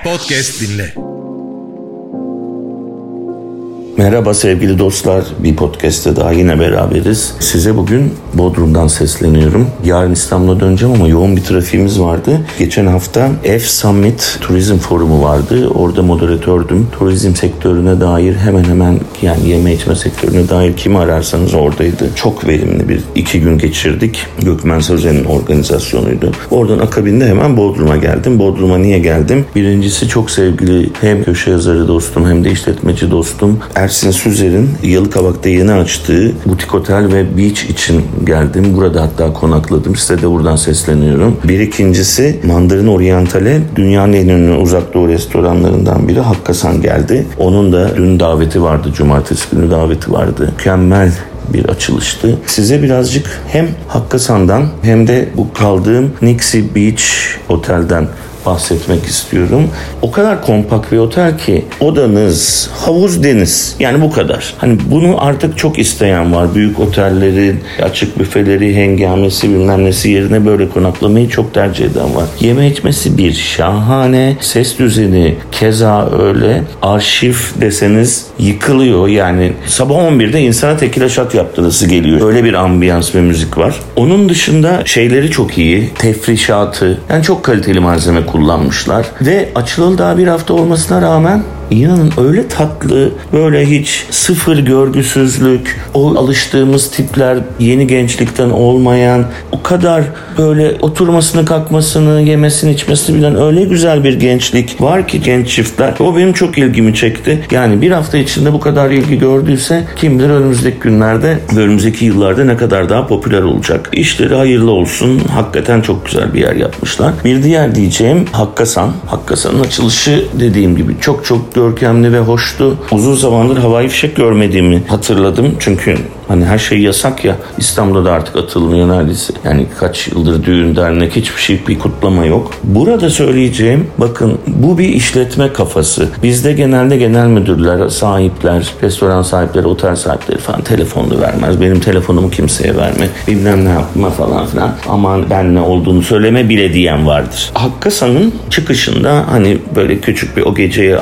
Podcast dinle. Merhaba sevgili dostlar, bir podcast'te daha yine beraberiz. Size bugün Bodrum'dan sesleniyorum. Yarın İstanbul'a döneceğim ama yoğun bir trafiğimiz vardı. Geçen hafta F Summit Turizm Forumu vardı. Orada moderatördüm. Turizm sektörüne dair hemen yani yeme içme sektörüne dair kimi ararsanız oradaydı. Çok verimli bir 2 gün geçirdik. Gökmen Sözen'in organizasyonuydu. Oradan akabinde hemen Bodrum'a geldim. Bodrum'a niye geldim? Birincisi çok sevgili hem köşe yazarı dostum hem de işletmeci dostum Ersin Süzer'in Yalıkavak'ta yeni açtığı butik otel ve beach için geldim. Burada hatta konakladım. Size de buradan sesleniyorum. Bir ikincisi Mandarin Oriental'e dünyanın en ünlü uzak doğu restoranlarından biri Hakkasan geldi. Onun da dün daveti vardı. Cumartesi günü daveti vardı. Mükemmel bir açılıştı. Size birazcık hem Hakkasan'dan hem de bu kaldığım Nixie Beach Otel'den bahsetmek istiyorum. O kadar kompakt bir otel ki odanız, havuz, deniz. Yani bu kadar. Hani bunu artık çok isteyen var. Büyük otellerin açık büfeleri, hengamesi bilmem nesi yerine böyle konaklamayı çok tercih eden var. Yeme içmesi bir şahane. Ses düzeni keza öyle. Arşiv deseniz yıkılıyor. Yani sabah 11'de insana tekila şat yaptırısı geliyor. Öyle bir ambiyans ve müzik var. Onun dışında şeyleri çok iyi. Tefrişatı. Yani çok kaliteli malzeme kullanmışlar ve açılalı daha bir hafta olmasına rağmen İnanın öyle tatlı, böyle hiç sıfır görgüsüzlük, o alıştığımız tipler yeni gençlikten olmayan, o kadar böyle oturmasını, kalkmasını, yemesini, içmesini bilen öyle güzel bir gençlik var ki genç çiftler. O benim çok ilgimi çekti. Yani bir hafta içinde bu kadar ilgi gördüyse kim bilir önümüzdeki günlerde ve önümüzdeki yıllarda ne kadar daha popüler olacak. İşleri hayırlı olsun. Hakikaten çok güzel bir yer yapmışlar. Bir diğer diyeceğim Hakkasan. Hakkasan'ın açılışı dediğim gibi çok görkemli ve hoştu. Uzun zamandır havai fişek görmediğimi hatırladım. Çünkü hani her şey yasak ya. İstanbul'da da artık atılmıyor neredeyse. Yani kaç yıldır düğün, dernek hiçbir şey, bir kutlama yok. Burada söyleyeceğim, bakın bu bir işletme kafası. Bizde genelde genel müdürler, sahipler, restoran sahipleri, otel sahipleri falan telefonunu vermez. Benim telefonumu kimseye verme. Bilmem ne yapma falan filan. Aman ben ne olduğunu söyleme bile diyen vardır. Hakkasan'ın çıkışında hani böyle küçük bir o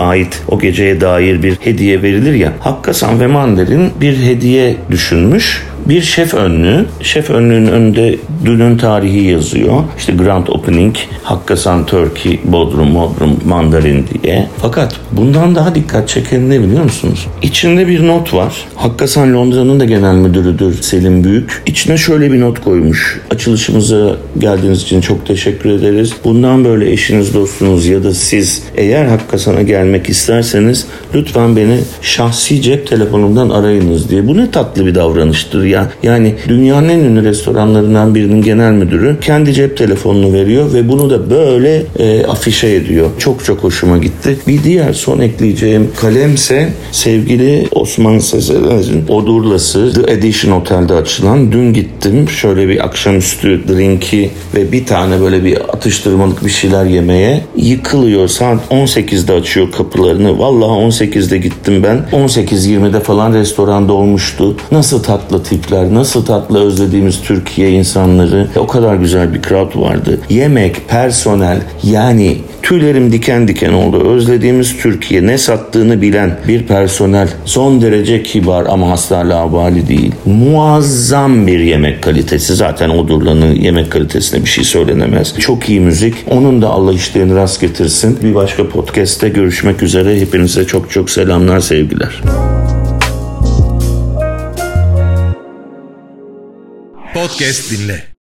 geceye dair bir hediye verilir ya. Hakkasan ve Mandarin bir hediye düşünmüş. Bir şef önlüğü. Şef önlüğünün önünde dünün tarihi yazıyor. İşte Grand Opening, Hakkasan Turkey, Bodrum, Mandarin diye. Fakat bundan daha dikkat çeken ne biliyor musunuz? İçinde bir not var. Hakkasan Londra'nın da genel müdürüdür Selim Büyük. İçine şöyle bir not koymuş. Açılışımıza geldiğiniz için çok teşekkür ederiz. Bundan böyle eşiniz, dostunuz ya da siz eğer Hakkasan'a gelmek isterseniz lütfen beni şahsi cep telefonumdan arayınız diye. Bu ne tatlı bir davranıştır ya. Yani dünyanın en ünlü restoranlarından birinin genel müdürü kendi cep telefonunu veriyor ve bunu da böyle afişe ediyor. Çok hoşuma gitti. Bir diğer son ekleyeceğim kalemse sevgili Osman Sezer'in Odurlası The Edition Otel'de açılan, dün gittim şöyle bir akşamüstü drinki ve bir tane böyle bir atıştırmalık bir şeyler yemeye. Yıkılıyor. Saat 18'de açıyor kapılarını. Vallahi 18'de gittim ben. 18:20'de falan restoranda olmuştu. Nasıl tatlı tipler, nasıl tatlı özlediğimiz Türkiye insanları. O kadar güzel bir crowd vardı. Yemek, personel, yani tüylerim diken diken oldu. Özlediğimiz Türkiye, ne sattığını bilen bir personel. Son derece kibar ama asla labali değil. Muazzam bir yemek kalitesi. Zaten Odurla'nın yemek kalitesine bir şey söylenemez. Çok iyi müzik. Onun da Allah işlerini rast getirsin. Bir başka podcast'te görüşmek üzere. Hepinize çok selamlar, sevgiler. Podcast dinle.